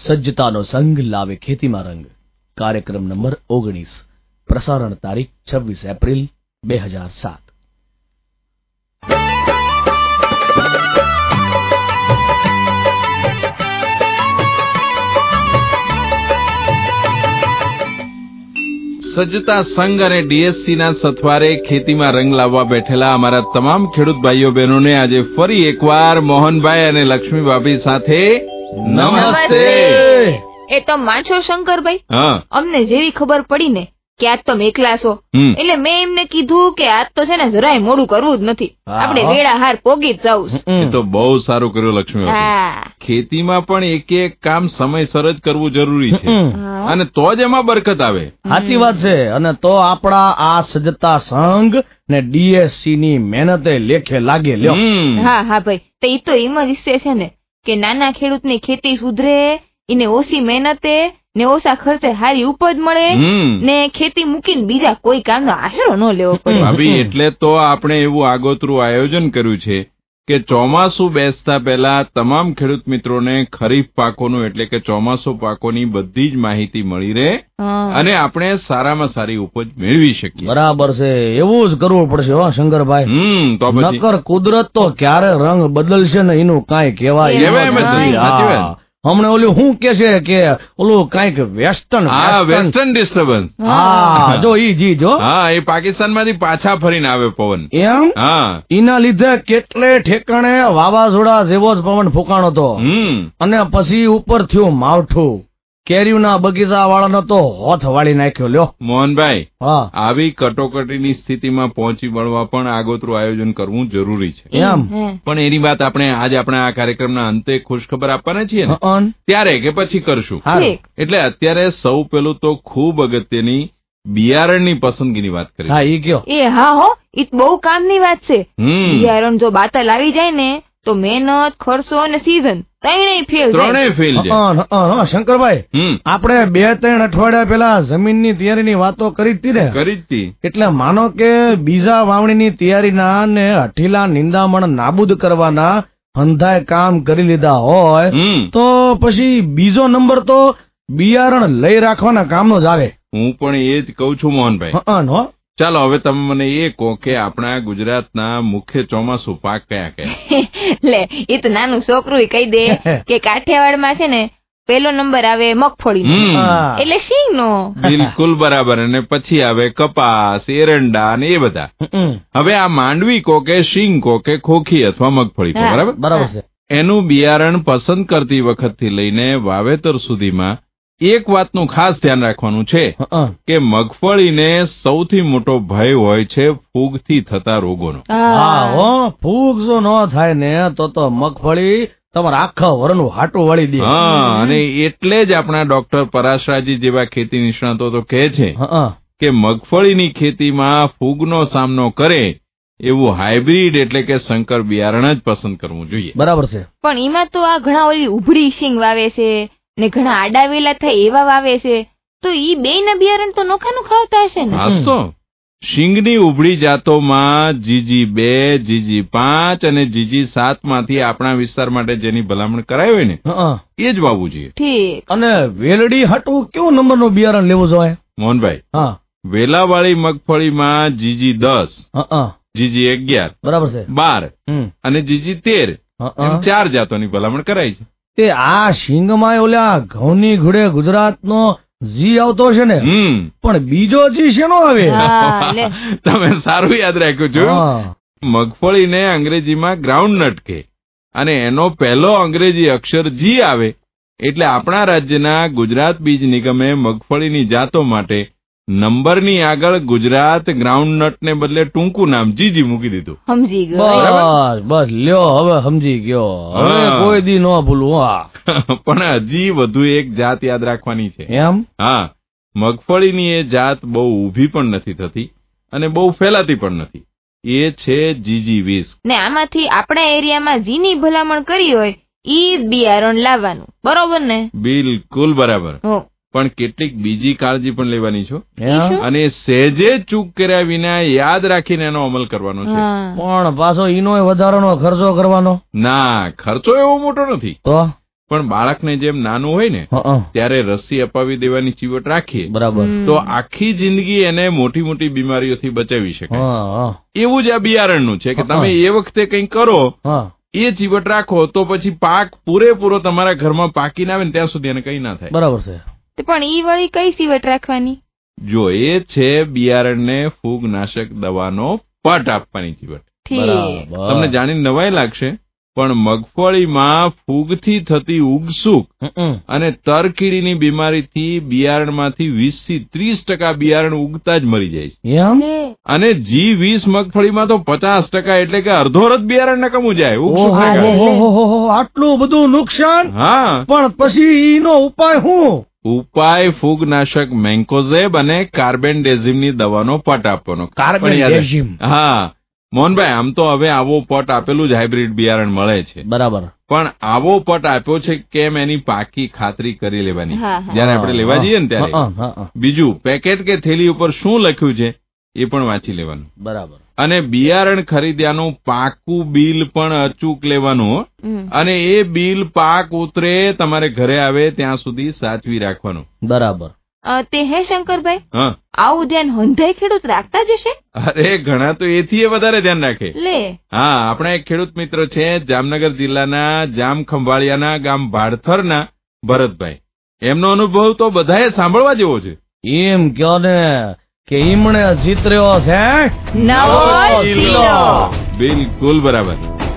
સજ્જતાનો સંગ લાવે ખેતીમાં રંગ કાર્યક્રમ નંબર 19 પ્રસારણ તારીખ 26 એપ્રિલ 2007। સજ્જતા સંઘ અને ડીએસસી ના સથવારે ખેતીમાં રંગ લાવવા બેઠેલા અમારા તમામ ખેડૂત ભાઈઓ બહેનોને આજે ફરી એકવાર મોહનભાઈ અને લક્ષ્મી ભાભી સાથે નમસ્તે। એ તો માછો શંકરભાઈ, હા, અમને જેવી ખબર પડી ને કે આજ તમે એકલા છો એટલે મેં એમને કીધું કે આજ તો છે ને જરાય મોડું કરવું જ નથી, આપણે વેળા હાર પોગી જ જવું છે। એ તો બહુ સારું કર્યું લક્ષ્મી ભાભી। ખેતીમાં પણ એક એક કામ સમયસર જ કરવું જરૂરી છે અને તો જ એમાં બરકત આવે। સાચી વાત છે। અને તો આપણા આ સજ્જતા સંઘ ને ડીએસસી ની મહેનતે લેખે લાગે લ્યો। હા હા ભાઈ, તો ઈ તો એમ જ ઈચ્છે છે ને કે નાના ખેડૂતની ખેતી સુધરે, એને ઓછી મહેનતે ને ઓછા ખર્ચે સારી ઉપજ મળે ને ખેતી મૂકીને બીજા કોઈ કામનો આશરો ન લેવો પડે। ભાભી, એટલે તો આપણે એવું આગોતરું આયોજન કર્યું છે કે ચોમાસું બેસતા પહેલા તમામ ખેડૂત મિત્રોને ખરીફ પાકોનું એટલે કે ચોમાસું પાકોની બધી જ માહિતી મળી રહે અને આપણે સારામાં સારી ઉપજ મેળવી શકીએ। બરાબર છે, એવું જ કરવું પડશે હો શંકરભાઈ। તો પછી નકર કુદરત તો ક્યારે રંગ બદલશે ને એનું કાંઈ કહેવાય। હમણાં ઓલું શું કે છે કે ઓલું કઈક વેસ્ટર્ન ડિસ્ટર્બન્સ, હા જો ઈ જી જો, હા, એ પાકિસ્તાન માંથી પાછા ફરીને આવે પવન એમ। હા, એના લીધે કેટલે ઠેકાણે વાવાઝોડા જેવો જ પવન ફૂંકાણો હતો અને પછી ઉપર થયું માવઠું, કેરીના બગીચા વાળાનો તો હોથ વાળી નાખ્યો લ્યો। મોહનભાઈ, હા, આવી કટોકટીની સ્થિતિમાં પહોંચી વળવા પણ આગોતરું આયોજન કરવું જરૂરી છે એમ। પણ એની વાત આપણે આજે આપણા આ કાર્યક્રમના અંતે ખુશખબર આપવાના છીએ ને ત્યારે કે પછી કરશું। એટલે અત્યારે સૌ પેલું તો ખૂબ અગત્યની બિયારણની પસંદગીની વાત કરી। હા, ઈ કયો। એ હા હો, ઈ બહુ કામની વાત છે। બિયારણ જો બાતલ આવી જાય ને તો મહેનત, ખર્ચો અને સીઝન ત્રણેય ફેલ જાય। શંકરભાઈ, આપણે 2-3 અઠવાડિયા પેલા જમીનની તૈયારીની વાતો કરી હતી ને? કરી હતી। એટલે માનો કે બીજા વાવણીની તૈયારીના ને હઠીલા નિંદામણ નાબૂદ કરવાના હંધાય કામ કરી લીધા હોય તો પછી બીજો નંબર તો બિયારણ લઈ રાખવાના કામનો જ આવે। હું પણ એ જ કઉ છું મોહનભાઈ। ચાલો હવે તમે મને એ કહો કે આપણા ગુજરાતના મુખ્ય ચોમાસુ પાક કયા કયા? લે, એ તો નાનું છોકરું કહી દે કે કાઠિયાવાડમાં છે ને પેલો નંબર આવે મગફળી, એટલે શીંગ નો। બિલકુલ બરાબર। અને પછી આવે કપાસ, એરંડા ને એ બધા। હવે આ માંડવી કહો કે શીંગ કહો કે ખોખી અથવા મગફળી કહો, બરાબર છે, એનું બિયારણ પસંદ કરતી વખતથી લઈને વાવેતર સુધીમાં એક વાતનું ખાસ ધ્યાન રાખવાનું છે કે મગફળીને સૌથી મોટો ભય હોય છે ફૂગથી થતા રોગોનો। ફૂગ જો ન થાય ને તો મગફળી તમારા આખા વરનું હાટું વાળી દે। અને એટલે જ આપણા ડોક્ટર પરાશરાજી જેવા ખેતી નિષ્ણાતો તો કહે છે કે મગફળીની ખેતીમાં ફૂગનો સામનો કરે એવું હાઇબ્રિડ એટલે કે સંકર બિયારણ જ પસંદ કરવું જોઈએ। બરાબર છે। પણ એમાં તો આ ઘણા ઓલી ઉભરી શીંગ વાવે છે ને ઘણા આડાવેલા થાય એવા વાવે છે, તો ઈ બેયના બિયારણ તો નોખાનું ખાવતા હશે ને? હા, તો શીંગની ઉભળી જાતોમાં GG2, GG5 અને GG7 માંથી આપણા વિસ્તાર માટે જેની ભલામણ કરાય હોય ને એ જ વાવવું જોઈએ। ઠીક। અને વેલડી હાટું કેવું નંબરનું બિયારણ લેવું જોઈએ મોહનભાઈ? વેલાવાળી મગફળીમાં GG10, GG11, બરાબર છે, 12 અને GG13 એમ 4 જાતોની ભલામણ કરાય છે। તે આ શીંગમાં ઓલા ઘઉંની ઘોડે ગુજરાતનો જી આવતો છે ને, પણ બીજો જી શેનો આવે? તમે સારું યાદ રાખ્યું છો। મગફળીને અંગ્રેજીમાં ગ્રાઉન્ડનટ કહે અને એનો પહેલો અંગ્રેજી અક્ષર જી આવે એટલે આપણા રાજ્યના ગુજરાત બીજ નિગમે મગફળીની જાતો માટે નંબરની આગળ ગુજરાત ગ્રાઉન્ડનટ ને બદલે ટૂંકું નામ જીજી મૂકી દીધું। સમજી ગયો। બસ લ્યો, હવે સમજી ગયો, હવે કોઈ દી ન ભૂલું। પણ હજી વધુ એક જાત યાદ રાખવાની છે। એમ? હા, મગફળીની એ જાત બહુ ઊભી પણ નથી થતી અને બહુ ફેલાતી પણ નથી, એ છે GG20। ને આમાંથી આપણા એરિયામાં જીની ભલામણ કરી હોય ઈ બિયારણ લાવવાનું, બરોબર ને? બિલકુલ બરાબર। પણ કેટલીક બીજી કાળજી પણ લેવાની છે અને સહેજે ચૂક કર્યા વિના યાદ રાખીને એનો અમલ કરવાનો છે। પણ પાછો ઈનો વધારાનો ખર્ચો કરવાનો? ના, ખર્ચો એવો મોટો નથી, પણ બાળકને જેમ નાનું હોય ને ત્યારે રસી અપાવી દેવાની ચીવટ રાખીએ, બરાબર, તો આખી જિંદગી એને મોટી મોટી બીમારીઓથી બચાવી શકાય. એવું જ આ બિયારણનું છે કે તમે એ વખતે કંઈ કરો, એ ચીવટ રાખો તો પછી પાક પૂરેપૂરો તમારા ઘરમાં પાકીને આવે ને ત્યાં સુધી એને કઈ ના થાય. બરાબર છે. પણ ઈ વળી કઈ ચીવટ રાખવાની? જો એ છે બિયારણને ફૂગનાશક દવાનો પટ આપવાની ચીવટ. તમને જાણીને નવાઈ લાગશે, પણ મગફળીમાં ફૂગથી થતી ઉગસુક અને તરકીડીની બીમારીથી બિયારણમાંથી 20 થી 30% બિયારણ ઉગતા જ મરી જાય છે. અને G20 મગફળીમાં તો 50%, એટલે કે અડધોરથ બિયારણ નકમું જાય. આટલું બધું નુકસાન. હા, પણ પછી એનો ઉપાય શું? ઉપાય ફૂગનાશક મેન્કોઝેબ અને કાર્બેન્ડેઝિમની દવાનો પટ આપવાનો. કાર્બેન્ડેઝિમ? હા મોહનભાઈ, આમ તો હવે આવો પટ આપેલું જ હાઇબ્રિડ બિયારણ મળે છે. બરાબર. પણ આવો પટ આપ્યો છે કેમ એની પાકી ખાતરી કરી લેવાની જયારે આપણે લેવા જઈએ ને ત્યારે. બીજું, પેકેટ કે થેલી ઉપર શું લખ્યું છે એ પણ વાંચી લેવાનું. બરાબર. અને બિયારણ ખરીદ્યાનું પાકું બિલ પણ અચૂક લેવાનું, અને એ બિલ પાક ઉતરે તમારે ઘરે આવે ત્યાં સુધી સાચવી રાખવાનું. બરાબર. તે હે શંકરભાઈ, આવું ધ્યાન હંધાઈ ખેડૂત રાખતા જ હશે? અરે ઘણા તો એથી વધારે ધ્યાન રાખે. લે, હા, આપણા એક ખેડૂત મિત્ર છે જામનગર જિલ્લાના જામ ખંભાળિયાના ગામ ભાડથરના ભરતભાઈ. એમનો અનુભવ તો બધાએ સાંભળવા જેવો છે. એમ કયો ને કે ઈમણે જીતર્યો છે નવો શીલો. બિલકુલ બરાબર.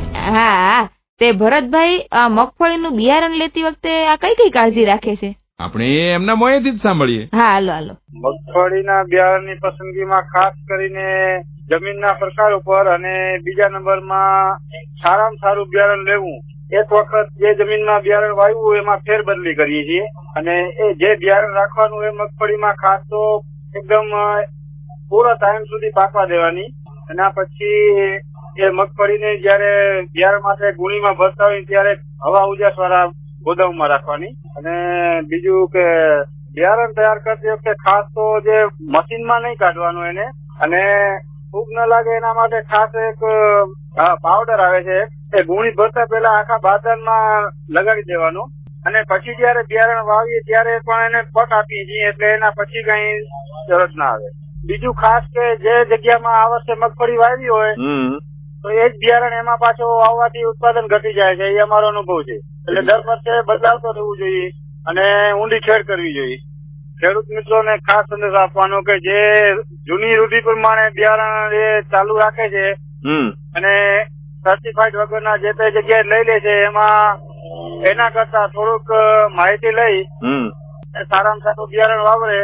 હા, તે ભરતભાઈ આ મગફળીનું બિયારણ લેતી વખતે આ કઈ કઈ કાળજી રાખે છે? આપણે એમના મોંએથી જ સાંભળીએ. હા, હાલો. મગફળીના બિયારણની પસંદગીમાં ખાસ કરીને જમીનના પ્રકાર ઉપર અને બીજા નંબરમાં સારામાં સારું બિયારણ લેવું. એક વખત જે જમીનમાં બિયારણ વાવ્યું એમાં ફેરબદલી કરીએ છીએ, અને એ જે બિયારણ રાખવાનું એ મગફળીમાં ખાસ તો એકદમ પૂરા ટાઈમ સુધી પાકવા દેવાની. એના પછી એ મગફળીને જયારે બિયારણ માટે ગુણીમાં ભરતા હોય ત્યારે હવા ઉજાસ વાળા ગોદામમાં રાખવાની. અને બીજું કે બિયારણ તૈયાર કરતી વખતે ખાસ તો જે મશીનમાં નહીં કાઢવાનું એને, અને ફૂગ ન લાગે એના માટે ખાસ એક પાવડર આવે છે, એ ગુણી ભરતા પહેલા આખા બાદનમાં લગાડી દેવાનું. અને પછી જયારે બિયારણ વાવીએ ત્યારે પણ એને પટ આપીએ છીએ, એટલે એના પછી કઈ જરૂરત ના આવે. બીજું ખાસ કે જે જગ્યામાં આ વર્ષે મગફળી વાવી હોય તો એ જ બિયારણ એમાં પાછો વાવવાથી ઉત્પાદન ઘટી જાય છે, એ અમારો અનુભવ છે. એટલે દર વર્ષે બદલાવતો રહેવું જોઈએ અને ઊંડી ખેડ કરવી જોઈએ. ખેડૂત મિત્રોને ખાસ સંદેશ આપવાનો કે જે જૂની રૂઢી પ્રમાણે બિયારણ એ ચાલુ રાખે છે અને સર્ટિફાઈડ વગરના જે તે જગ્યાએ લઈ લે છે, એમાં એના કરતા થોડુંક માહિતી લઈ સારામાં સારું બિયારણ વાપરે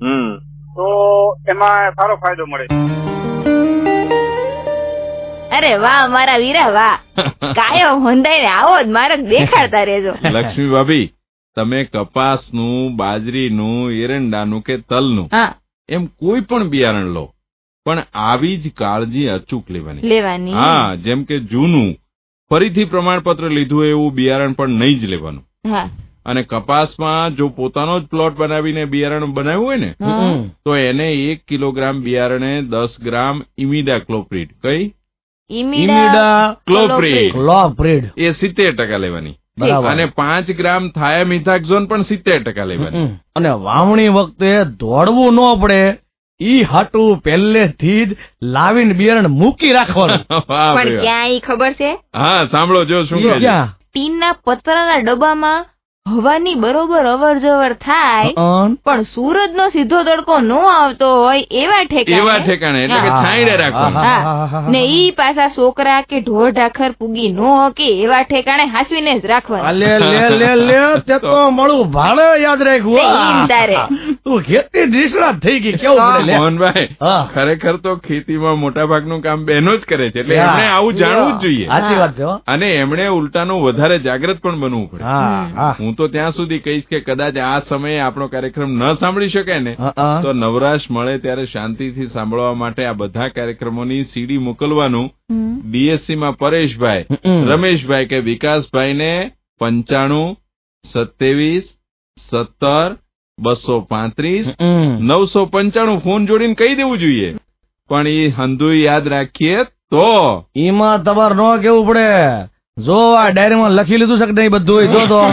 તો એમાં સારો ફાયદો મળે. અરે વાહ મારા વીરા, વાહ. કાયમ હોંદાઈને આવો જ માર્ગ દેખાડતા રહેજો. લક્ષ્મી ભાભી, તમે કપાસનું, બાજરીનું, એરંડાનું કે તલનું એમ કોઈ પણ બિયારણ લો, પણ આવી જ કાળજી અચૂક લેવાની. હા, જેમ કે જૂનું ફરીથી પ્રમાણપત્ર લીધું એવું બિયારણ પણ નહીં જ લેવાનું. અને કપાસમાં જો પોતાનો જ પ્લોટ બનાવીને બિયારણ બનાવ્યું હોય ને તો એને 1 કિલોગ્રામ બિયારણે 10 ગ્રામ ઇમિડા ક્લોપ્રિડ, કઈ ઇમિડા ક્લોપ્રિડ એ 70% લેવાની, અને 5 ગ્રામ થાયામિથાક્ઝોન પણ 70% લેવાની. અને વાવણી વખતે દોડવું ન પડે ઈ હાટું પહેલેથી જ લાવીને બિયારણ મૂકી રાખવાનું. પણ ક્યાં ઈ ખબર છે? હા, સાંભળો જો શું કે ટીનના પતરાના ડબ્બામાં હવાની બરોબર અવર જવર થાય, પણ સૂરજનો સીધો તડકો ન આવતો હોય એવા ઠેકાણે એટલે કે છાંયડે રાખવાનું. ને ઈ પાછા છોકરા કે ઢોર ઢાખર પૂગી ન કે એવા ઠેકાણે હાસવીને જ રાખવાનું. તે તો મળું ભાડે યાદ રાખવું. તું ખેતી નિષ્ણાત થઈ ગઈ કેવું? મોહનભાઈ, ખરેખર તો ખેતીમાં મોટા ભાગનું કામ બહેનો જ કરે છે, એટલે એમણે આવું જાણવું જ જોઈએ. સાચી વાત છે. અને એમણે ઉલટાનું વધારે જાગ્રત પણ બનવું પડે. હું તો ત્યાં સુધી કહીશ કે કદાચ આ સમયે આપણો કાર્યક્રમ ન સાંભળી શકે ને તો નવરાશ મળે ત્યારે શાંતિથી સાંભળવા માટે આ બધા કાર્યક્રમોની સીડી મોકલવાનું ડીએસસી માં પરેશભાઈ, રમેશભાઈ કે વિકાસભાઈ ને 95 27 17 235 995 ફોન જોડીને કહી દેવું જોઈએ. પણ એ હંધુય યાદ રાખીએ તો એમાં તમારે ન કેવું પડે. જો આ ડાયરીમાં લખી લીધું છે કે નહીં બધું? જો તો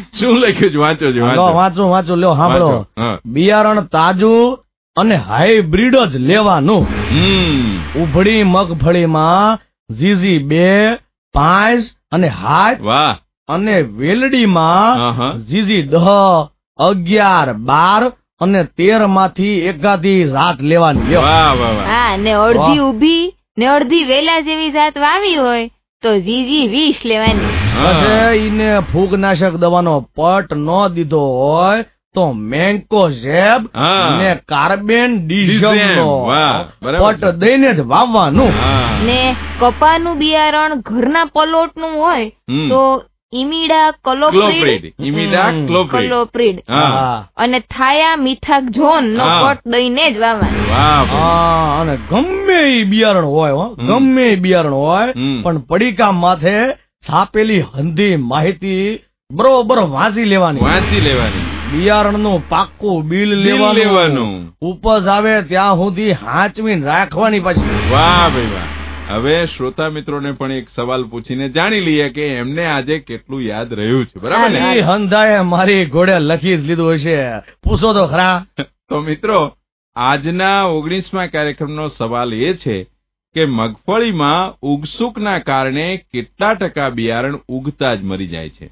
શું લખ્યું છે? વાંચો છે. વાંચો લ્યો, સાંભળો. બિયારણ તાજું અને હાઈબ્રિડ જ લેવાનું. ઉભળી મગફળીમાં જીજી 2, 5 અને 7. વાહ. અને વેલડીમાં જીજી 10, 11, 12 અને 13 માંથી એકાદી જાત લેવાની. હા, ને અડધી ઉભી ને અડધી વેલા જેવી જાત વાવી હોય તો જીજી 20 લેવાની. પછી ઈને ફૂગનાશક દવાનો પટ ન દીધો હોય તો મેન્કો ઝેબ ને કાર્બન ડિઝમ પટ દઈને જ વાવવાનું. ને કપાનું બિયારણ ઘરના પલોટ નું હોય તો ઇમિડા ક્લોપ્રિડ અને થાયા મિથાક ઝોન નો પટ દઈને જ વાવવાનું. અને ગમે એ બિયારણ હોય પણ પડીકા માથે છાપેલી હંધી માહિતી બરોબર વાંચી લેવાની. બિયારણ નું પાક્કું બિલ લેવાનું. ઉપજ આવે ત્યાં સુધી હાંચવીને રાખવાની. પછી વાહ ભાઈ વાહ. હવે શ્રોતા મિત્રોને પણ એક સવાલ પૂછીને જાણી લઈએ કે એમને આજે કેટલું યાદ રહ્યું છે. બરાબર ને? હંધાએ મારી ઘોડે લખી જ લીધું હશે. પૂછો તો ખરા. તો મિત્રો, આજના 19મા કાર્યક્રમનો સવાલ એ છે કે મગફળીમાં ઉગસુકના કારણે કેટલા ટકા બિયારણ ઉગતા જ મરી જાય છે?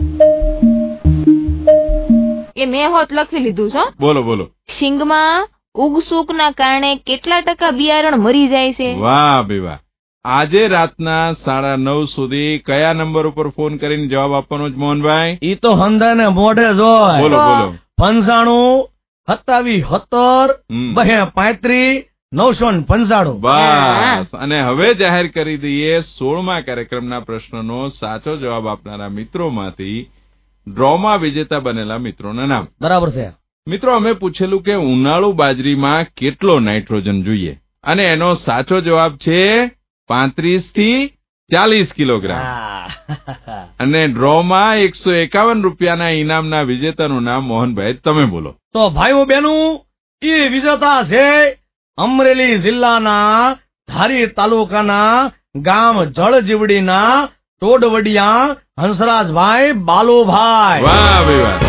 એ મેં હોત લખી લીધું છે. બોલો. શીંગમાં ઉગસુકના કારણે કેટલા ટકા બિયારણ મરી જાય છે? વાહ ભાઈ વાહ. આજે રાતના 9:30 સુધી કયા નંબર ઉપર ફોન કરીને જવાબ આપવાનો છે મોહનભાઈ? ઈ તો હંધાને મોઢે જ હોય. બોલો. 95 27 17 995. બસ. અને હવે જાહેર કરી દઈએ 16મા કાર્યક્રમના પ્રશ્નનો સાચો જવાબ આપનારા મિત્રોમાંથી ડ્રોમાં વિજેતા બનેલા મિત્રોના નામ. બરાબર છે મિત્રો. અમે પૂછેલું કે ઉનાળુ બાજરીમાં કેટલો નાઇટ્રોજન જોઈએ અને એનો સાચો જવાબ છે 35 થી 40 કિલોગ્રામ. અને ડ્રોમાં 151 રૂપિયાના ઇનામના વિજેતાનું નામ મોહનભાઈ તમે બોલો. તો ભાઈઓ બહેનો, એ વિજેતા છે અમરેલી જિલ્લાના ધારી તાલુકાના ગામ જળજીવડીના ટોડવડિયા હંસરાજભાઈ બાલુભાઈ. વાહ ભાઈ વાહ.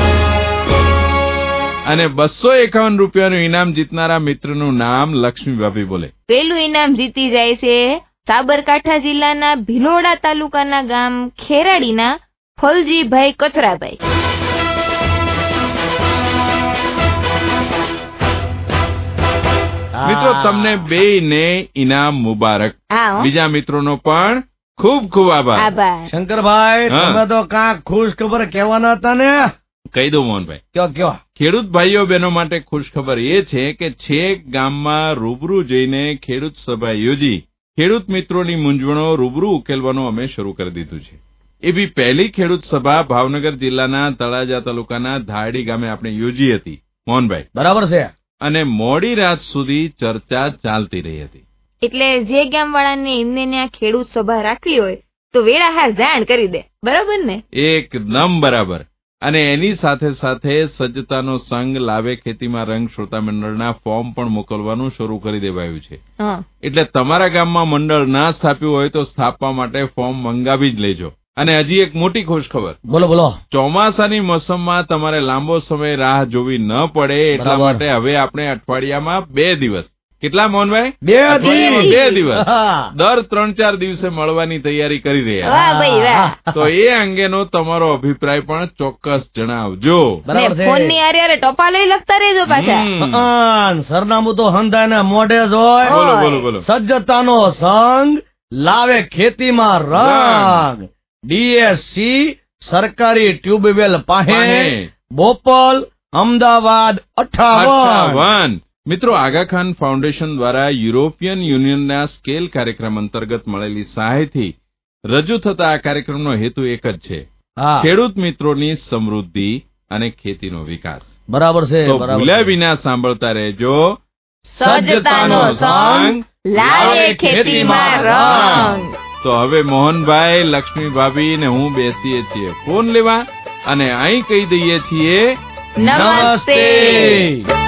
અને 251 રૂપિયાનું ઇનામ જીતનારા મિત્રનું નામ લક્ષ્મીભાભી બોલે. પેલું ઇનામ જીતી જાય છે સાબરકાંઠા જિલ્લાના ભિલોડા તાલુકાના ગામ ખેરાડીના ફલજીભાઈ કચરાભાઈ. મિત્રો, તમને બેયને ઇનામ મુબારક. બીજા મિત્રોનો પણ ખૂબ ખૂબ આભાર. શંકરભાઈ, તમે તો કાંક ખુશ ખબર કહેવાના હતા ને? કહી દઉં મોહનભાઈ. કયો. ખેડૂત ભાઈઓ બહેનો માટે ખુશ ખબર એ છે કે છેક ગામમાં રૂબરૂ જઈને ખેડૂત સભા યોજી ખેડૂત મિત્રોની મૂંઝવણો રૂબરૂ ઉકેલવાનું અમે શરૂ કરી દીધું છે. એવી પહેલી ખેડૂત સભા ભાવનગર જિલ્લાના તળાજા તાલુકાના ધારડી ગામે આપણે યોજી હતી મોહનભાઈ. બરાબર છે. અને મોડી રાત સુધી ચર્ચા ચાલતી રહી હતી. એટલે જે ગામવાળાને એમને ખેડૂત સભા રાખવી હોય તો વેળાહાર જાણ કરી દે. બરાબર ને? એકદમ બરાબર. અને એની સાથે સાથે સજ્જતાનો સંઘ લાવે ખેતીમાં રંગ શ્રોતા મંડળના ફોર્મ પણ મોકલવાનું શરૂ કરી દેવાયું છે. એટલે તમારા ગામમાં મંડળ ના સ્થાપ્યું હોય તો સ્થાપવા માટે ફોર્મ મંગાવી જ લેજો. અને હજી એક મોટી ખુશ ખબર. બોલો. ચોમાસાની મોસમમાં તમારે લાંબો સમય રાહ જોવી ન પડે એટલા માટે હવે આપણે અઠવાડિયામાં 2 દિવસ. કેટલા મોહનભાઈ? 2 દિવસ. દર 3-4 દિવસે મળવાની તૈયારી કરી રહ્યા. તો એ અંગેનો તમારો અભિપ્રાય પણ ચોક્કસ જણાવજો. ફોનની આરે ટોપા લઈ લખતા રહેજો પાછા. સરનામું તો હંધાના મોઢે જ હોય. બોલો. સજ્જતાનો સંઘ લાવે ખેતીમાં રંગ. DSC સરકારી ટ્યુબવેલ પાસે, બોપલ, અમદાવાદ 58. મિત્રો, આગા ખાન ફાઉન્ડેશન દ્વારા યુરોપિયન યુનિયનના સ્કેલ કાર્યક્રમ અંતર્ગત મળેલી સહાયથી રજૂ થતા આ કાર્યક્રમનો હેતુ એક જ છે, ખેડૂત મિત્રોની સમૃદ્ધિ અને ખેતીનો વિકાસ. બરાબર છે. ભૂલ્યા વિના સાંભળતા રહેજો. સજ્જતાનો સંગ લાવે ખેતીમાં રંગ. તો હવે મોહનભાઈ, લક્ષ્મી ભાભી ને હું બેસીએ છીએ ફોન લેવા અને અહીં કહી દઈએ છીએ નમસ્તે.